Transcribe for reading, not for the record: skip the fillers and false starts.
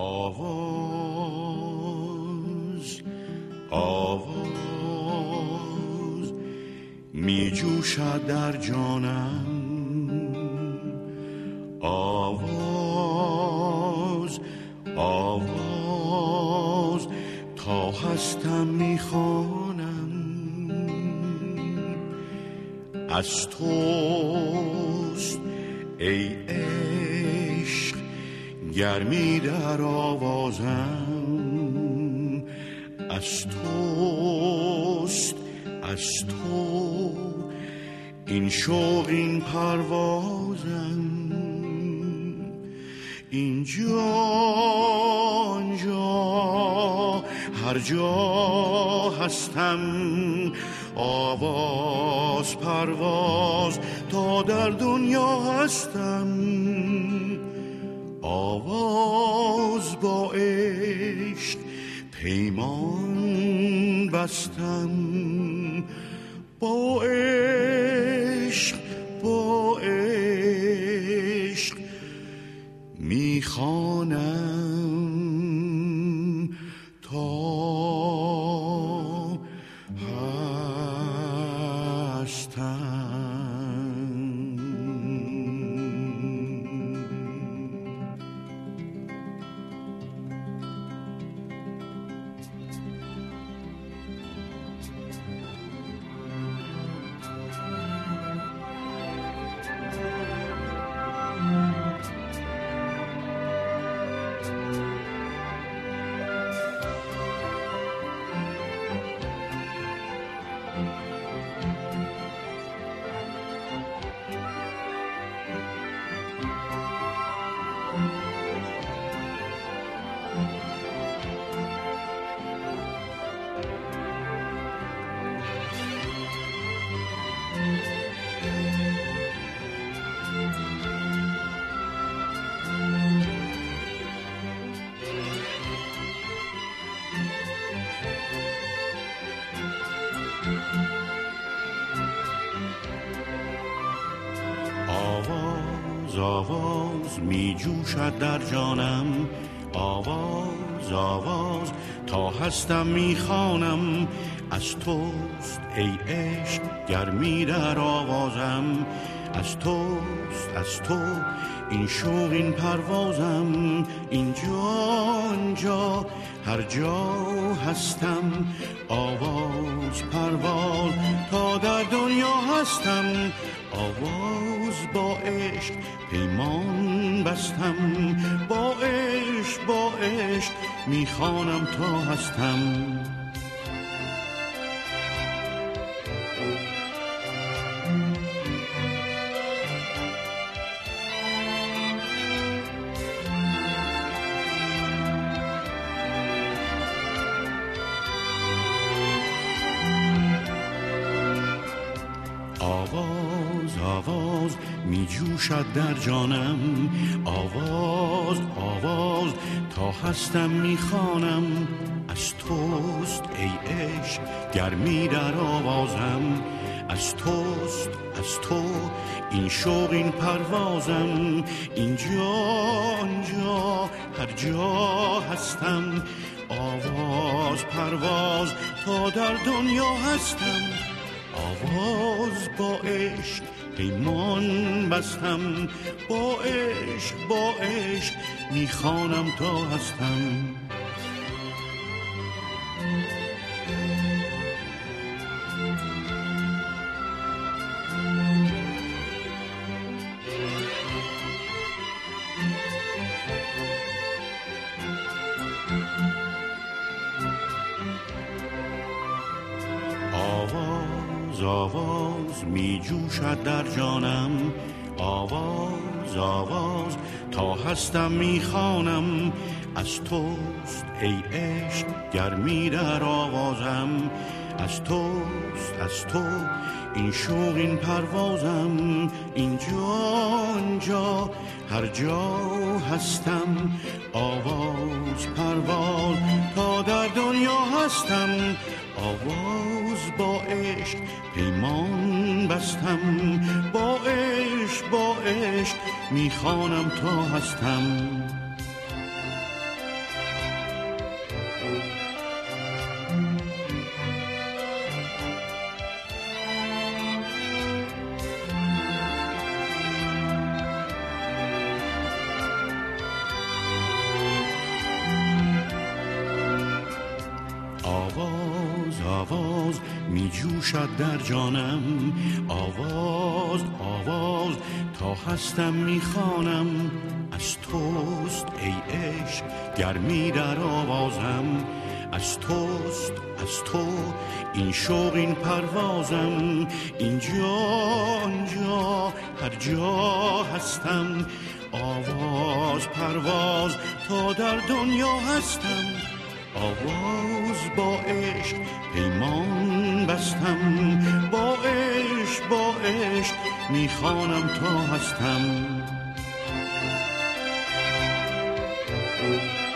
آواز آواز می جوشد در جانم، آواز آواز تا هستم می خوانم، از توست ای عشق گرمی در آوازم، از توست از تو این شوق این پروازم، اینجا هر جا هستم، آواز پرواز تا در دنیا هستم، آواز با عشق پیمان بستم، با عشق میخوانم تا آواز می جوشد در جانم، آواز آواز تا هستم می خوانم، از توست ای عشق گرمی در آوازم، از توست از تو این شوق این پروازم، اینجا هر جا هستم، آواز پرواز تا در دنیا هستم، آواز با عشق پیمان بستم، با عشق میخوانم تا هستم. آواز می جوشد در جانم، آواز آواز تا هستم می خوانم، از توست ای عشق گرمی در آوازم، از توست از تو این شوق این پروازم، اینجا هر جا هستم، آواز پرواز تا در دنیا هستم، آواز با عشق پیمان بستم، با عشق میخوانم تا هستم. آواز می جوشد در جانم، آواز تا هستم می خوانم، از توست ای عشق گرمی در آوازم، از توست از تو این شوق این پروازم، اینجا هر جا هستم، آواز پرواز تا در دنیا هستم، آواز با عشق پیمان بستم، با عشق میخوانم تا هستم. آواز می جوشد در جانم، آواز آواز تا هستم می خوانم. از توست ای عشق گرمی در آوازم، از توست از تو این شوق این پروازم. اینجا آنجا هر جا هستم، آواز پرواز تا در دنیا هستم. آواز با عشق پیمان بستم، با عشق میخوانم تا هستم.